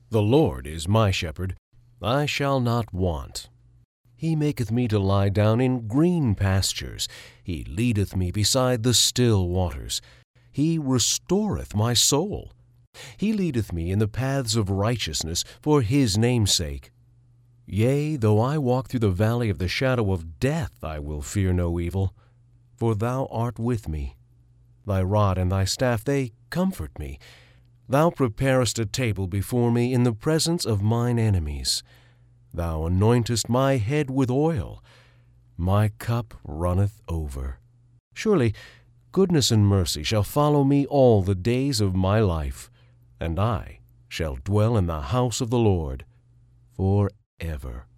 The Lord is my shepherd, I shall not want. He maketh me to lie down in green pastures. He leadeth me beside the still waters. He restoreth my soul. He leadeth me in the paths of righteousness for his name's sake. Yea, though I walk through the valley of the shadow of death, I will fear no evil, for thou art with me. Thy rod and thy staff, they comfort me. Thou preparest a table before me in the presence of mine enemies. Thou anointest my head with oil. My cup runneth over. Surely goodness and mercy shall follow me all the days of my life, and I shall dwell in the house of the Lord forever.